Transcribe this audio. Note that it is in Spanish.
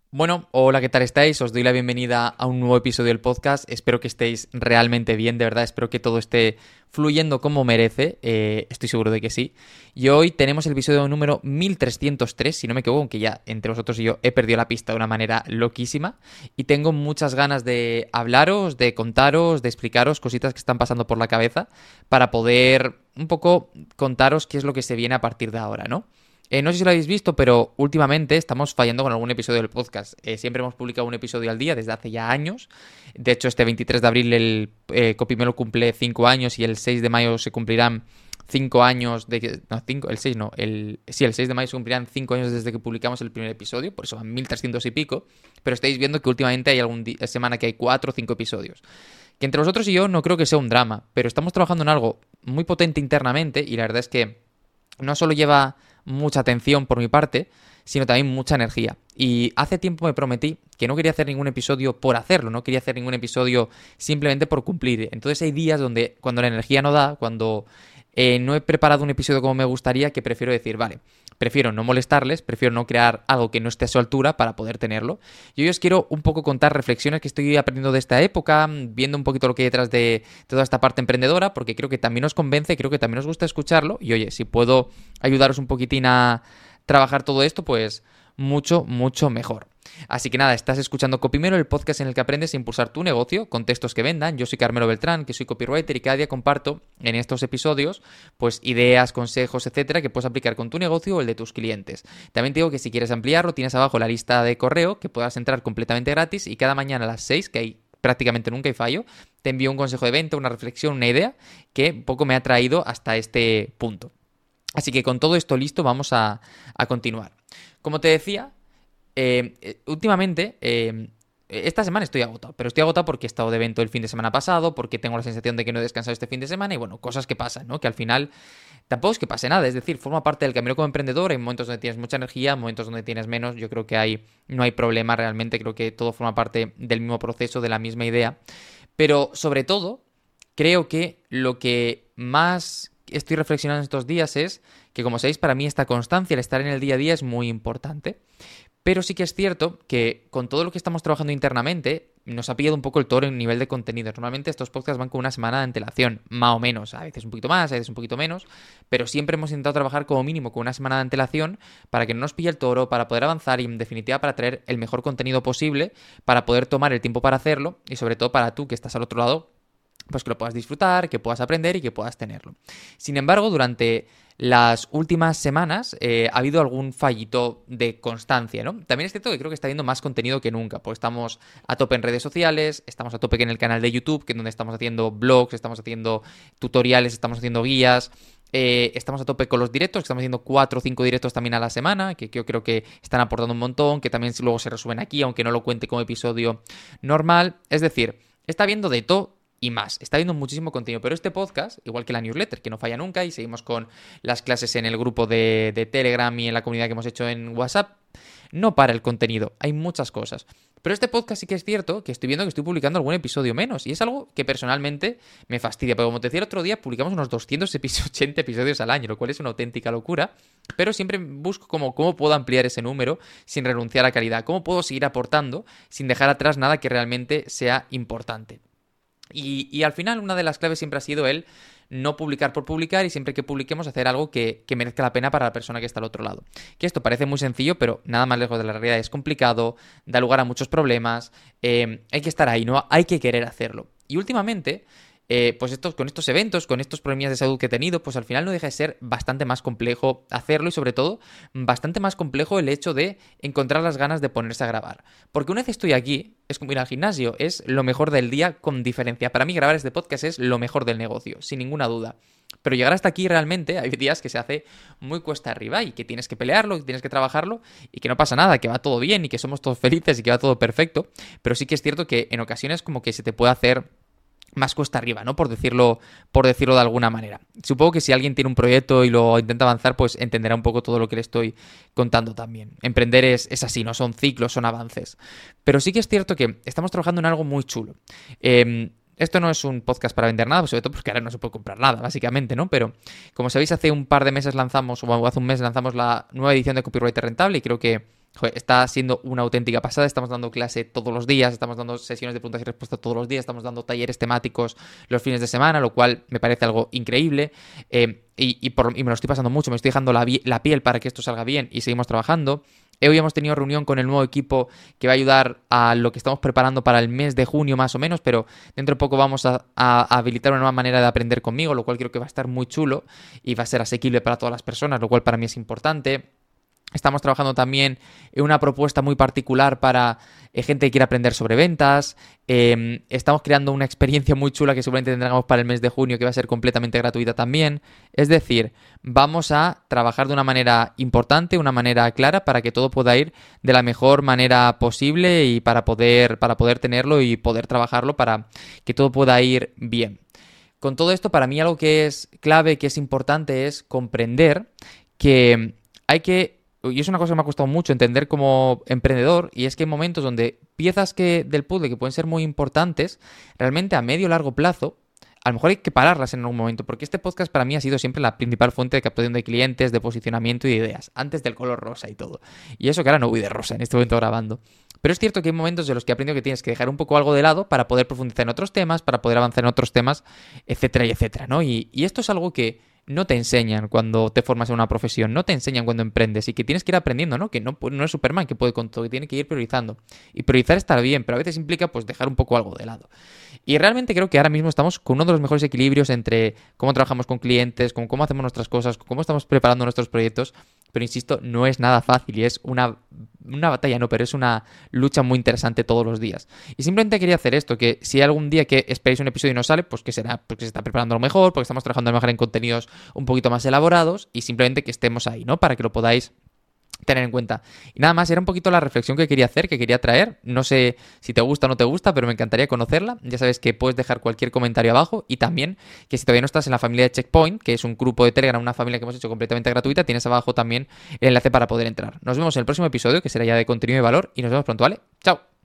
Bueno, hola, ¿qué tal estáis? Os doy la bienvenida a un nuevo episodio del podcast. Espero que estéis realmente bien, de verdad. Espero que todo esté fluyendo como merece. Estoy seguro de que sí. Y hoy tenemos el episodio número 1303, si no me equivoco, aunque ya entre vosotros y yo he perdido la pista de una manera loquísima. Y tengo muchas ganas de hablaros, de contaros, de explicaros cositas que están pasando por la cabeza para poder un poco contaros qué es lo que se viene a partir de ahora, ¿no? No sé si lo habéis visto, pero últimamente estamos fallando con algún episodio del podcast. Siempre hemos publicado un episodio al día desde hace ya años. De hecho, este 23 de abril el Copimelo cumple 5 años y el 6 de mayo se cumplirán 5 años de... No, 5, el 6 no. Sí, el 6 de mayo se cumplirán 5 años desde que publicamos el primer episodio, por eso van 1300 y pico. Pero estáis viendo que últimamente hay alguna semana que hay 4 o 5 episodios. Que entre vosotros y yo no creo que sea un drama, pero estamos trabajando en algo muy potente internamente y la verdad es que no solo lleva mucha atención por mi parte, sino también mucha energía. Y hace tiempo me prometí que no quería hacer ningún episodio por hacerlo, no quería hacer ningún episodio simplemente por cumplir. Entonces hay días donde cuando la energía no da, cuando no he preparado un episodio como me gustaría, que prefiero decir, vale, prefiero no molestarles, prefiero no crear algo que no esté a su altura para poder tenerlo. Y hoy os quiero un poco contar reflexiones que estoy aprendiendo de esta época, viendo un poquito lo que hay detrás de toda esta parte emprendedora, porque creo que también os convence, creo que también os gusta escucharlo. Y oye, si puedo ayudaros un poquitín a trabajar todo esto, pues mucho, mucho mejor. Así que nada, estás escuchando Copimero, el podcast en el que aprendes a impulsar tu negocio con textos que vendan. Yo soy Carmelo Beltrán, que soy copywriter y cada día comparto en estos episodios pues ideas, consejos, etcétera, que puedes aplicar con tu negocio o el de tus clientes. También te digo que si quieres ampliarlo, tienes abajo la lista de correo que puedas entrar completamente gratis y cada mañana a las 6, que hay prácticamente nunca hay fallo, te envío un consejo de venta, una reflexión, una idea que un poco me ha traído hasta este punto. Así que con todo esto listo vamos a continuar. Como te decía, últimamente, esta semana estoy agotado, pero estoy agotado porque he estado de evento el fin de semana pasado, porque tengo la sensación de que no he descansado este fin de semana y bueno, cosas que pasan, ¿no? Que al final tampoco es que pase nada, es decir, forma parte del camino como emprendedor, hay momentos donde tienes mucha energía, momentos donde tienes menos, yo creo que no hay problema realmente, creo que todo forma parte del mismo proceso, de la misma idea, pero sobre todo, creo que lo que más estoy reflexionando estos días es que, como sabéis, para mí esta constancia, el estar en el día a día es muy importante. Pero sí que es cierto que con todo lo que estamos trabajando internamente, nos ha pillado un poco el toro en nivel de contenido. Normalmente estos podcasts van con una semana de antelación, más o menos. A veces un poquito más, a veces un poquito menos. Pero siempre hemos intentado trabajar como mínimo con una semana de antelación para que no nos pille el toro, para poder avanzar y en definitiva para traer el mejor contenido posible, para poder tomar el tiempo para hacerlo y sobre todo para tú que estás al otro lado, pues que lo puedas disfrutar, que puedas aprender y que puedas tenerlo. Sin embargo, durante las últimas semanas ha habido algún fallito de constancia, ¿no? También es cierto que creo que está habiendo más contenido que nunca, pues estamos a tope en redes sociales, estamos a tope en el canal de YouTube, que es donde estamos haciendo blogs, estamos haciendo tutoriales, estamos haciendo guías. Estamos a tope con los directos, estamos haciendo 4 o 5 directos también a la semana, que yo creo que están aportando un montón, que también luego se resuben aquí, aunque no lo cuente como episodio normal. Es decir, está habiendo de todo y más. Está viendo muchísimo contenido, pero este podcast, igual que la newsletter, que no falla nunca, y seguimos con las clases en el grupo de Telegram y en la comunidad que hemos hecho en WhatsApp, no para el contenido, hay muchas cosas. Pero este podcast sí que es cierto que estoy viendo que estoy publicando algún episodio menos, y es algo que personalmente me fastidia, porque como te decía el otro día, publicamos unos 280 episodios al año, lo cual es una auténtica locura, pero siempre busco cómo puedo ampliar ese número sin renunciar a calidad, cómo puedo seguir aportando sin dejar atrás nada que realmente sea importante. Y al final una de las claves siempre ha sido el no publicar por publicar y siempre que publiquemos hacer algo que merezca la pena para la persona que está al otro lado. Que esto parece muy sencillo, pero nada más lejos de la realidad, es complicado, da lugar a muchos problemas, hay que estar ahí, ¿no? Hay que querer hacerlo. Y últimamente, pues con estos eventos, con estos problemas de salud que he tenido, pues al final no deja de ser bastante más complejo hacerlo y sobre todo bastante más complejo el hecho de encontrar las ganas de ponerse a grabar. Porque una vez estoy aquí, es como ir al gimnasio, es lo mejor del día con diferencia. Para mí grabar este podcast es lo mejor del negocio, sin ninguna duda. Pero llegar hasta aquí realmente hay días que se hace muy cuesta arriba y que tienes que pelearlo, que tienes que trabajarlo y que no pasa nada, que va todo bien y que somos todos felices y que va todo perfecto. Pero sí que es cierto que en ocasiones como que se te puede hacer más cuesta arriba, ¿no? Por decirlo de alguna manera. Supongo que si alguien tiene un proyecto y lo intenta avanzar, pues entenderá un poco todo lo que le estoy contando también. Emprender es así, no son ciclos, son avances. Pero sí que es cierto que estamos trabajando en algo muy chulo. Esto no es un podcast para vender nada, sobre todo porque ahora no se puede comprar nada, básicamente, ¿no? Pero, como sabéis, hace un par de meses lanzamos, o hace un mes lanzamos la nueva edición de Copywriter Rentable y creo que joder, está siendo una auténtica pasada. Estamos dando clase todos los días, estamos dando sesiones de preguntas y respuestas todos los días, estamos dando talleres temáticos los fines de semana, lo cual me parece algo increíble. Y me lo estoy pasando mucho, me estoy dejando la piel para que esto salga bien y seguimos trabajando. Hoy hemos tenido reunión con el nuevo equipo que va a ayudar a lo que estamos preparando para el mes de junio más o menos, pero dentro de poco vamos a habilitar una nueva manera de aprender conmigo, lo cual creo que va a estar muy chulo y va a ser asequible para todas las personas, lo cual para mí es importante. Estamos trabajando también en una propuesta muy particular para gente que quiera aprender sobre ventas. Estamos creando una experiencia muy chula que seguramente tendremos para el mes de junio, que va a ser completamente gratuita también. Es decir, vamos a trabajar de una manera importante, una manera clara, para que todo pueda ir de la mejor manera posible y para poder tenerlo y poder trabajarlo para que todo pueda ir bien. Con todo esto, para mí algo que es clave, que es importante, es comprender que hay que... Y es una cosa que me ha costado mucho entender como emprendedor, y es que hay momentos donde piezas del puzzle que pueden ser muy importantes, realmente a medio o largo plazo, a lo mejor hay que pararlas en algún momento, porque este podcast para mí ha sido siempre la principal fuente de captación de clientes, de posicionamiento y de ideas, antes del color rosa y todo. Y eso que ahora no voy de rosa en este momento grabando. Pero es cierto que hay momentos en los que he aprendido que tienes que dejar un poco algo de lado para poder profundizar en otros temas, para poder avanzar en otros temas, etcétera y etcétera, ¿no? Y esto es algo que no te enseñan cuando te formas en una profesión, no te enseñan cuando emprendes y que tienes que ir aprendiendo, ¿no? Que no es Superman que puede con todo, que tiene que ir priorizando. Y priorizar está bien, pero a veces implica pues dejar un poco algo de lado. Y realmente creo que ahora mismo estamos con uno de los mejores equilibrios entre cómo trabajamos con clientes, con cómo hacemos nuestras cosas, con cómo estamos preparando nuestros proyectos, pero insisto, no es nada fácil y es una batalla, no, pero es una lucha muy interesante todos los días. Y simplemente quería hacer esto, que si hay algún día que esperéis un episodio y no sale, pues que será porque se está preparando lo mejor, porque estamos trabajando a lo mejor en contenidos un poquito más elaborados y simplemente que estemos ahí, ¿no? Para que lo podáis tener en cuenta. Y nada más, era un poquito la reflexión que quería hacer, que quería traer. No sé si te gusta o no te gusta, pero me encantaría conocerla. Ya sabes que puedes dejar cualquier comentario abajo y también que si todavía no estás en la familia de Checkpoint, que es un grupo de Telegram, una familia que hemos hecho completamente gratuita, tienes abajo también el enlace para poder entrar. Nos vemos en el próximo episodio, que será ya de contenido y valor, y nos vemos pronto, ¿vale? ¡Chao!